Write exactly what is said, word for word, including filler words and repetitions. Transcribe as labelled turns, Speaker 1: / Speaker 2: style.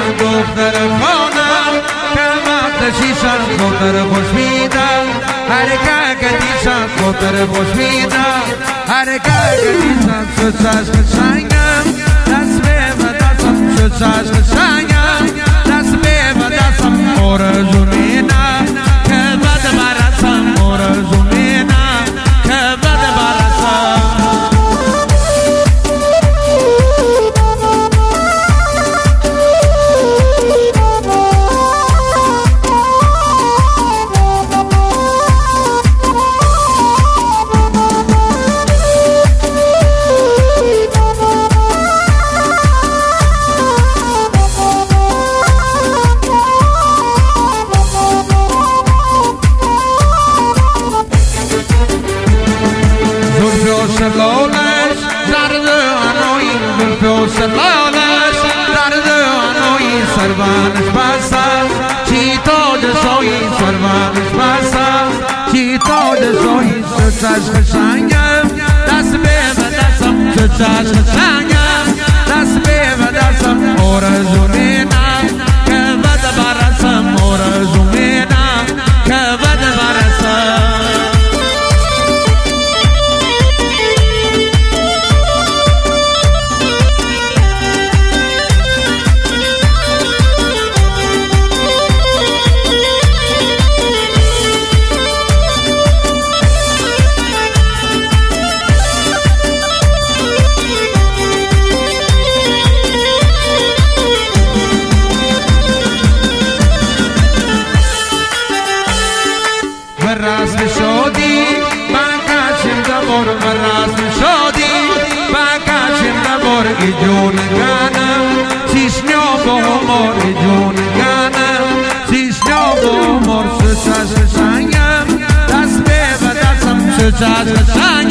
Speaker 1: دختر خانم که وقت شیشم خاطر خوش میدم هر که دیشم خاطر خوش میدم هر که دیشم شد چشم شنگم دست به و دستم شد چشم شنگم دست به و دستم آرزو میدم که بد برسم آرزو میدم که بد برسم لالش درد آنوی دلفوس لالش درد آنوی سربانش بستم چی تاج سایی سربانش بستم چی تاج سایی چشم شنگم دست به و دستم چشم شنگم دست به و دستم آرزو میدم که بد برسم آرزو میدم که بد برسم رسم شادی من کشم دمار رسم شادی من کشم دمار ای جون گنم چیشنیا با مار ای جون گنم چیشنیا با مار چشم شنگم دست به و دستم چشم شنگم